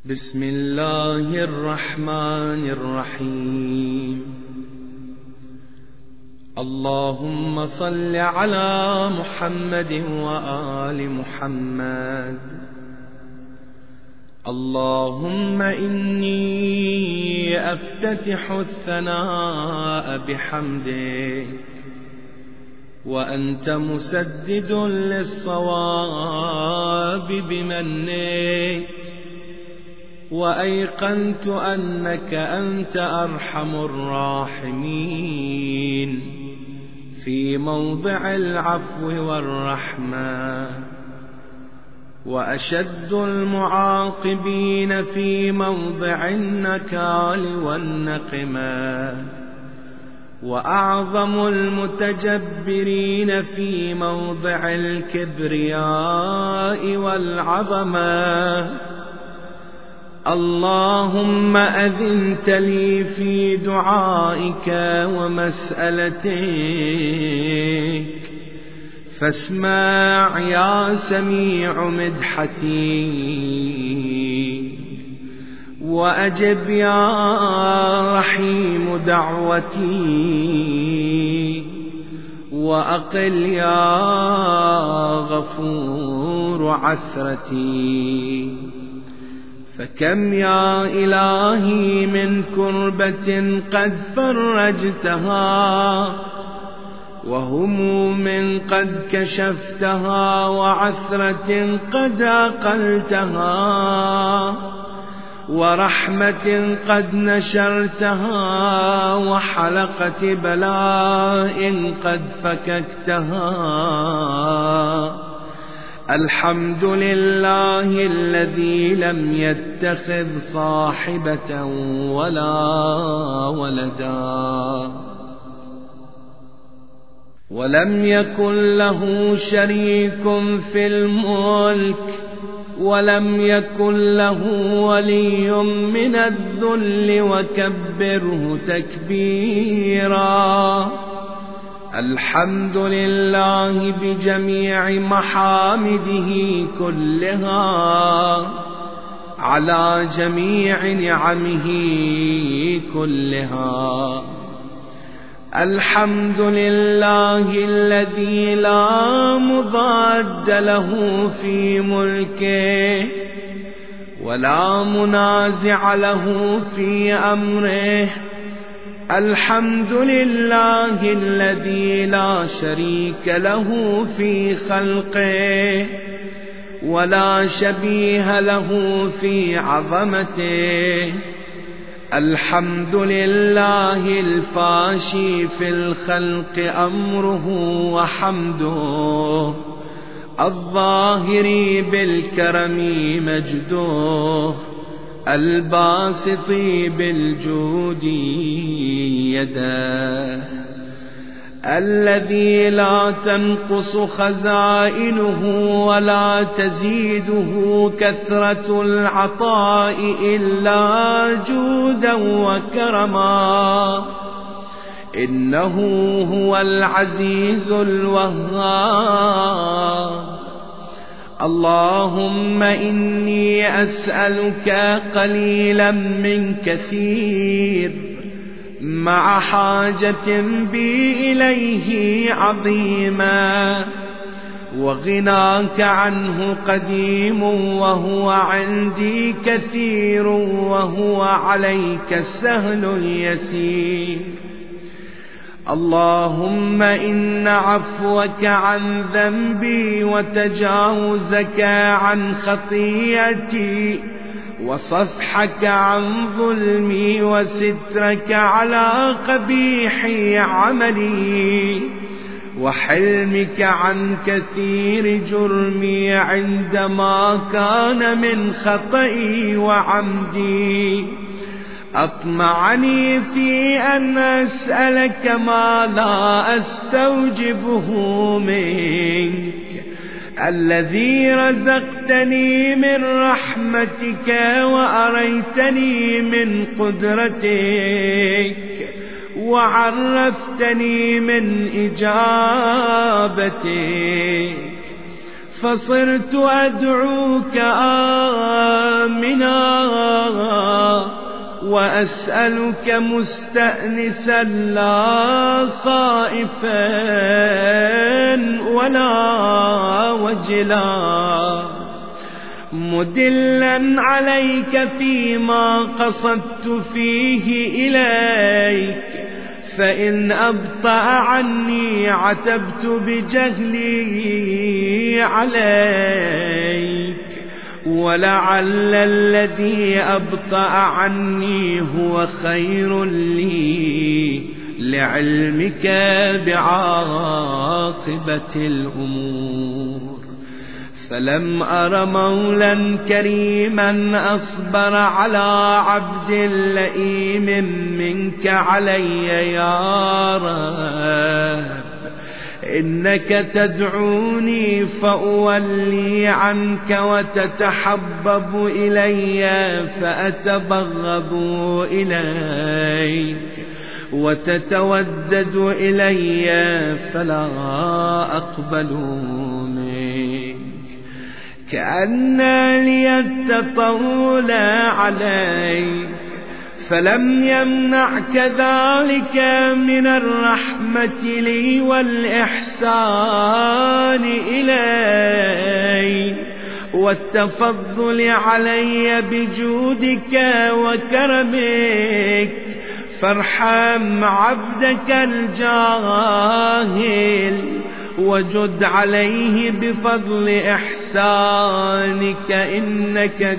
بسم الله الرحمن الرحيم. اللهم صل على محمد وآل محمد. اللهم إني أفتتح الثناء بحمدك، وأنت مسدد للصواب بمنك، وأيقنت أنك أنت أرحم الراحمين في موضع العفو والرحمة، وأشد المعاقبين في موضع النكال والنقمة، وأعظم المتجبرين في موضع الكبرياء والعظمة. اللهم أذنت لي في دعائك ومسألتك، فاسمع يا سميع مدحتي، وأجب يا رحيم دعوتي، وأقل يا غفور عثرتي. فكم يا إلهي من كربة قد فرجتها، وهموم قد كشفتها، وعثرة قد أقلتها، ورحمة قد نشرتها، وحلقة بلاء قد فككتها. الحمد لله الذي لم يتخذ صاحبة ولا ولدا، ولم يكن له شريك في الملك، ولم يكن له ولي من الذل، وكبره تكبيرا. الحمد لله بجميع محامده كلها، على جميع نعمه كلها. الحمد لله الذي لا مضاد له في ملكه، ولا منازع له في أمره. الحمد لله الذي لا شريك له في خلقه، ولا شبيه له في عظمته. الحمد لله الفاشي في الخلق أمره وحمده، الظاهر بالكرم مجده، الباسط بالجود يده، الذي لا تنقص خزائنه ولا تزيده كثرة العطاء إلا جودا وكرما. إنه هو العزيز الوهاب. اللهم إني أسألك قليلا من كثير، مع حاجة بي إليه عظيما، وغناك عنه قديم، وهو عندي كثير، وهو عليك السهل اليسير. اللهم إن عفوك عن ذنبي، وتجاوزك عن خطيئتي، وصفحك عن ظلمي، وسترك على قبيح عملي، وحلمك عن كثير جرمي عندما كان من خطئي وعمدي. أطمعني في أن أسألك ما لا أستوجبه منك، الذي رزقتني من رحمتك، وأريتني من قدرتك، وعرفتني من إجابتك. فصرت أدعوك آمنا وأسألك مستأنسا لا خائفا ولا وجلا، مدلا عليك فيما قصدت فيه إليك، فإن أبطأ عني عتبت بجهلي عليك، ولعل الذي أبطأ عني هو خير لي لعلمك بعاقبة الأمور. فلم أر مولا كريما أصبر على عبد لئيم منك علي يا رب، إنك تدعوني فأولي عنك وتتحبب إلي فأتبغض إليك، وتتودد إلي فلا أقبل منك. كأن لي التطول عليك فلم يمنعك ذلك من الرحمة لي والإحسان إلي والتفضل علي بجودك وكرمك، فارحم عبدك الجاهل وجد عليه بفضل إحسانك، إنك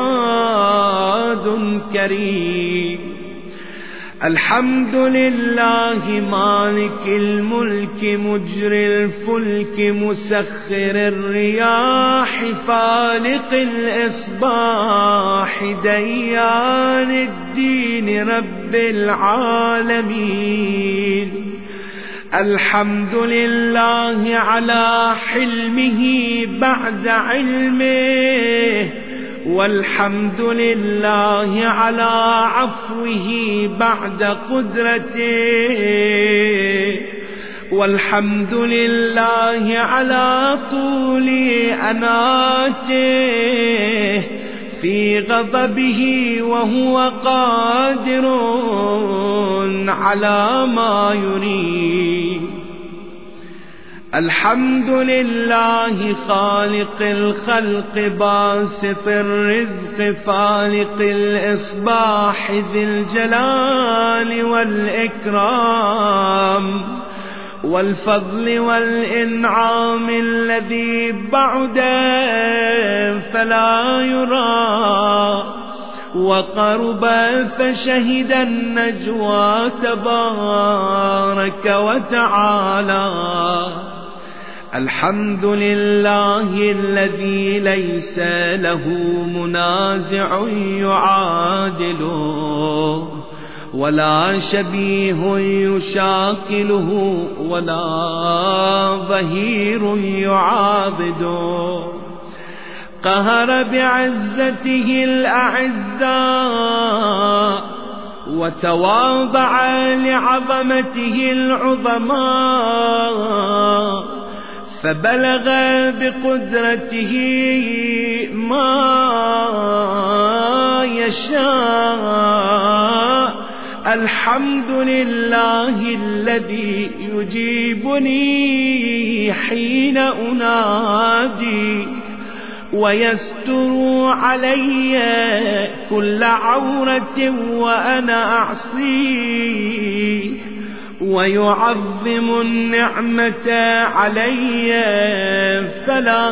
جواد كريم. الحمد لله مالك الملك مجري الفلك مسخر الرياح فالق الإصباح ديان الدين رب العالمين. الحمد لله على حلمه بعد علمه، والحمد لله على عفوه بعد قدرته، والحمد لله على طول أناته في غضبه وهو قادر على ما يريد. الحمد لله خالق الخلق باسط الرزق فالق الإصباح ذي الجلال والإكرام والفضل والإنعام الذي بعد فلا يرى وقرب فشهد النجوى تبارك وتعالى. الحمد لله الذي ليس له منازع يعادله ولا شبيه يشاكله ولا ظهير يعاضده، قهر بعزته الأعزاء وتواضع لعظمته العظماء، فبلغ بقدرته ما يشاء. الحمد لله الذي يجيبني حين أنادي ويستر علي كل عورة وأنا أعصيه، ويعظم النعمة علي فلا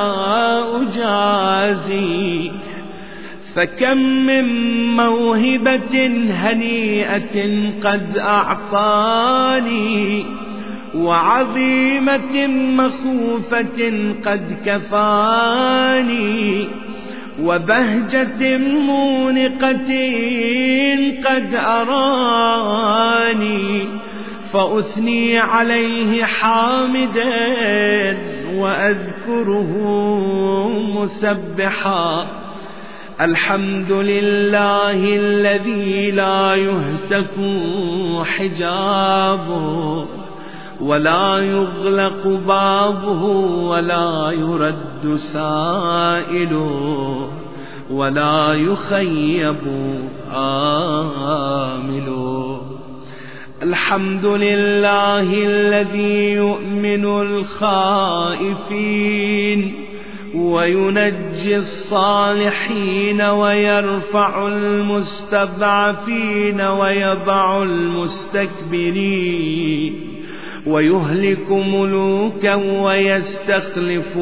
أجازي. فكم من موهبة هنيئة قد أعطاني، وعظيمة مخوفة قد كفاني، وبهجة مونقة قد أراني، فأثني عليه حامدا وأذكره مسبحا. الحمد لله الذي لا يهتك حجابه ولا يغلق بابه ولا يرد سائله ولا يخيب آمله. الحمد لله الذي يؤمن الخائفين وينجي الصالحين ويرفع المستضعفين ويضع المستكبرين ويهلك ملوكا ويستخلف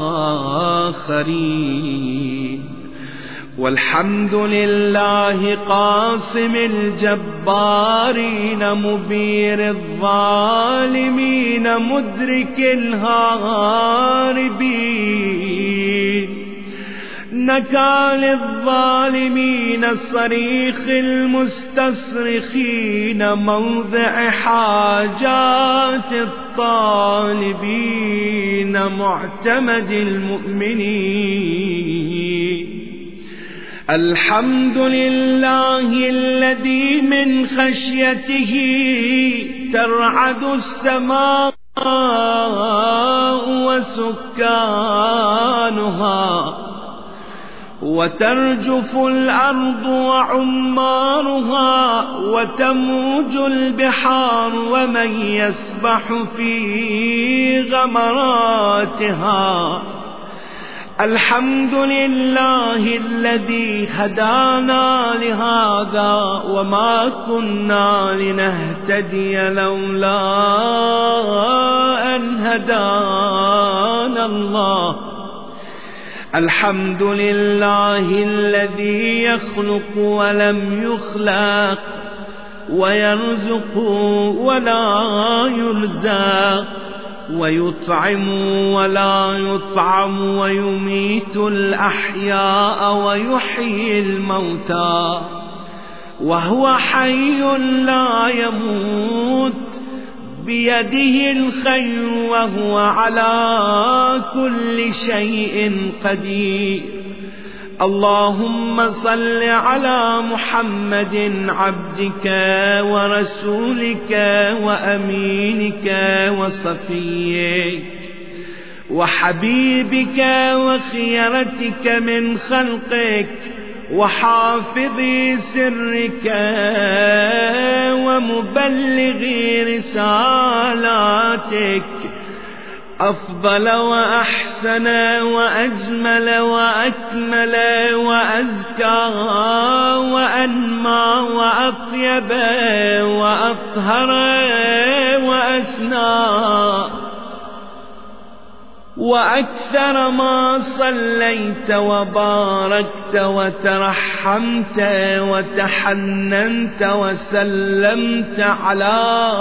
آخرين. والحمد لله قاسم الجبارين مبير الظالمين مدرك الهاربين نكال الظالمين صريخ المستصرخين موضع حاجات الطالبين معتمد المؤمنين. الحمد لله الذي من خشيته ترعد السماء وسكانها وترجف الأرض وعمارها وتموج البحار ومن يسبح في غمراتها. الحمد لله الذي هدانا لهذا وما كنا لنهتدي لولا أن هدانا الله. الحمد لله الذي يخلق ولم يخلق ويرزق ولا يرزق ويطعم ولا يطعم ويميت الأحياء ويحيي الموتى وهو حي لا يموت بيده الخير وهو على كل شيء قدير. اللهم صل على محمد عبدك ورسولك وأمينك وصفيك وحبيبك وخيرتك من خلقك وحافظ سرك ومبلغ رسالاتك أفضل وأحسن وأجمل وأكمل وأزكى وأنمى وأطيب وأطهر وأسنى وأكثر ما صليت وباركت وترحمت وتحننت وسلمت على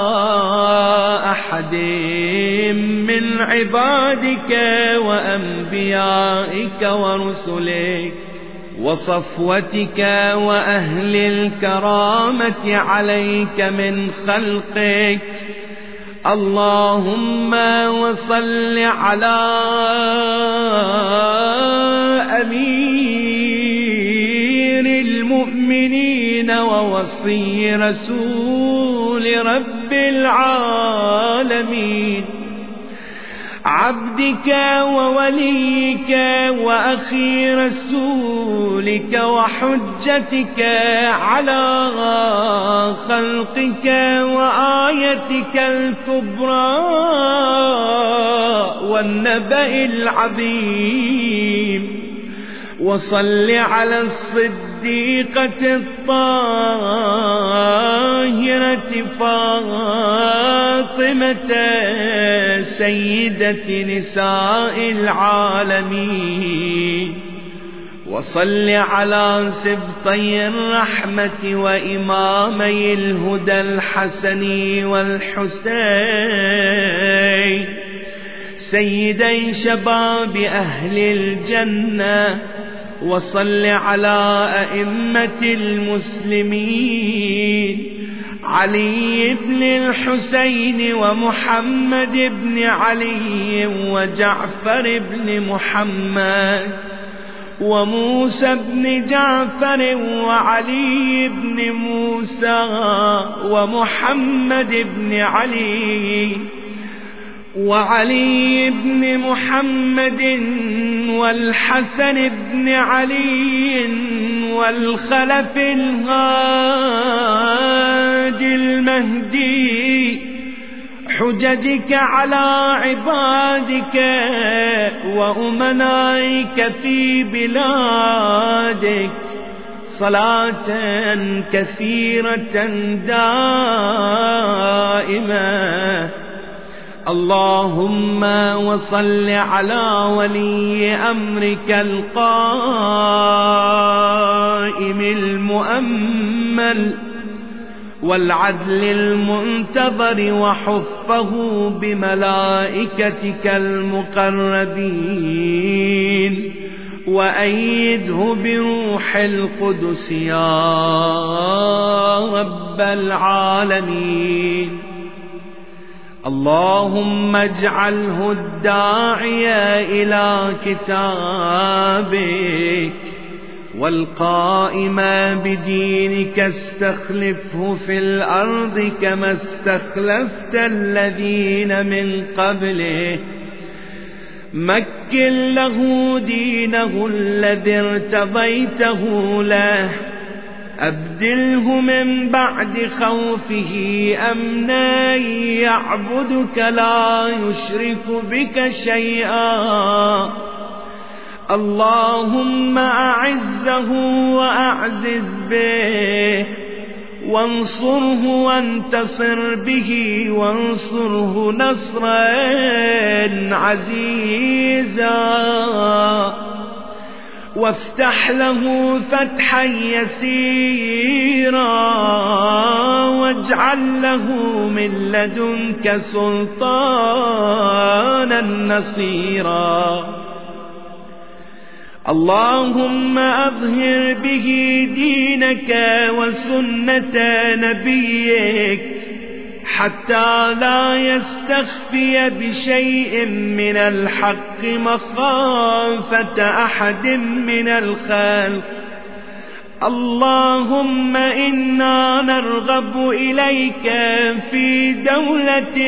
أحد من عبادك وأنبيائك ورسلك وصفوتك وأهل الكرامة عليك من خلقك. اللهم وصل على أمير المؤمنين ووصي رسول رب العالمين عبدك ووليك وأخي رسولك وحجتك على خلقك وآيتك الكبرى والنبأ العظيم. وصل على الصديقة الطاهرة فاطمة سيدة نساء العالمين. وصل على سبطي الرحمة وإمامي الهدى الحسن والحسين سيدي شباب أهل الجنة. وصل على أئمة المسلمين علي بن الحسين ومحمد بن علي وجعفر بن محمد وموسى بن جعفر وعلي بن موسى ومحمد بن علي وعلي بن محمد والحسن بن علي والخلف الهادي المهدي، حججك على عبادك وأمنائك في بلادك صلاة كثيرة دائمة. اللهم وصل على ولي أمرك القائم المؤمل والعدل المنتظر وحفه بملائكتك المقربين، وأيده بروح القدس يا رب العالمين. اللهم اجعله الداعية إلى كتابك والقائم بدينك، استخلفه في الأرض كما استخلفت الذين من قبله، مكن له دينه الذي ارتضيته له، أبدله من بعد خوفه أمنا، يعبدك لا يشرك بك شيئا. اللهم أعزه وأعزز به، وانصره وانتصر به، وانصره نصرا عزيزا، وافتح له فتحا يسيرا، واجعل له من لدنك سلطانا نصيرا. اللهم أظهر به دينك وسنة نبيك، حتى لا يستخفي بشيء من الحق مخافة أحد من الخلق. اللهم إنا نرغب إليك في دولة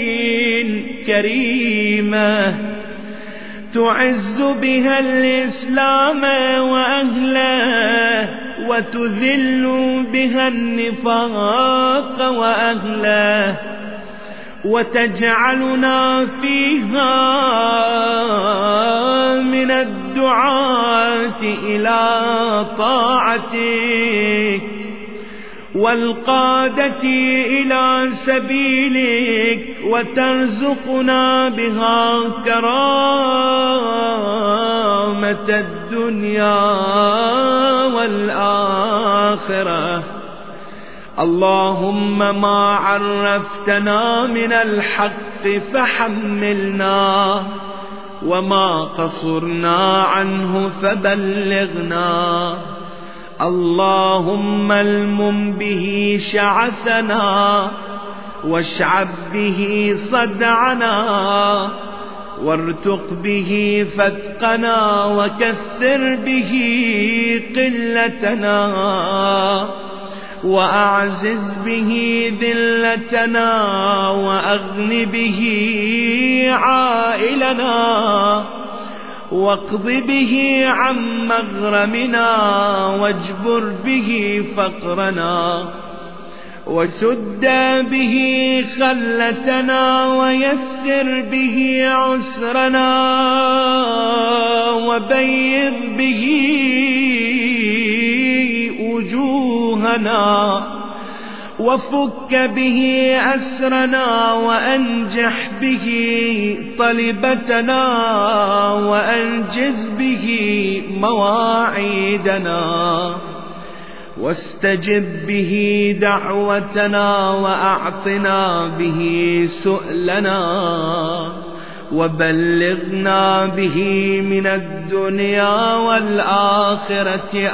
كريمة تعز بها الإسلام وأهله، وتذل بها النفاق وأهله، وتجعلنا فيها من الدعاة إلى طاعتك والقادة إلى سبيلك، وترزقنا بها كرامة الدنيا والآخرة. اللهم ما عرفتنا من الحق فحملنا، وما قصرنا عنه فبلغنا. اللهم المم به شعثنا، واشعب به صدعنا، وارتق به فتقنا، وكثر به قلتنا، وأعزز به ذلتنا، وأغن به عائلنا، واقض به عن مغرمنا، واجبر به فقرنا، وسد به خلتنا، ويسر به عسرنا، وبيض به وجوهنا، وفك به أسرنا، وأنجح به طلبتنا، وأنجز به مواعيدنا، واستجب به دعوتنا، وأعطنا به سؤلنا، وبلغنا به من الدنيا والآخرة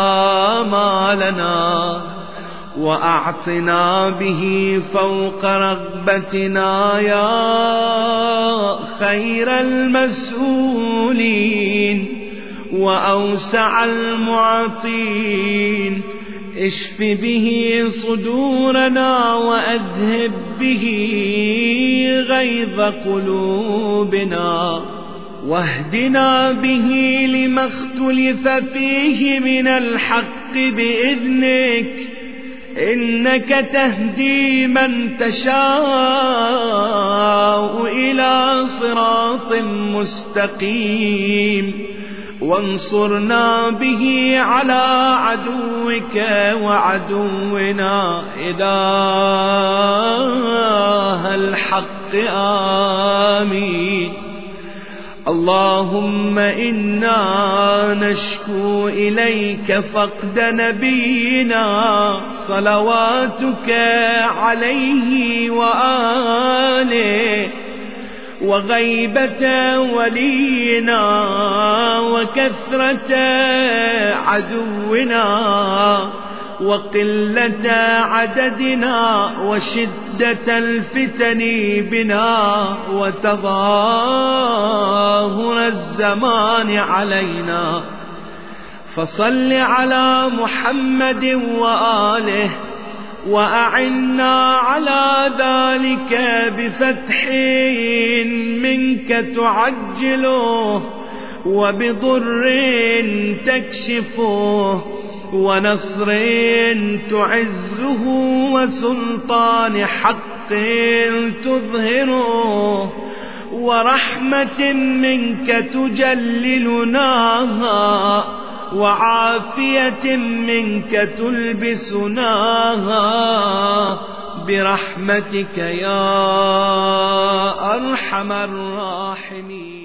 آمالنا، وأعطنا به فوق رغبتنا يا خير المسؤولين، وأوسع المعطين. اشف به صدورنا وأذهب به غيظ قلوبنا، واهدنا به لما اختلف فيه من الحق بإذنك، إنك تهدي من تشاء إلى صراط مستقيم. وانصرنا به على عدوك وعدونا إله الحق. آمين. اللهم إنا نشكو إليك فقد نبينا صلواتك عليه وآله، وغيبة ولينا، وكثرة عدونا، وقلة عددنا، وشدة الفتن بنا، وتظاهر الزمان علينا. فصل على محمد وآله، وأعنا على ذلك بفتح منك تعجله، وبضر تكشفه، ونصر تعزه، وسلطان حق تظهره، ورحمة منك تجللناها، وعافية منك تلبسناها، برحمتك يا أرحم الراحمين.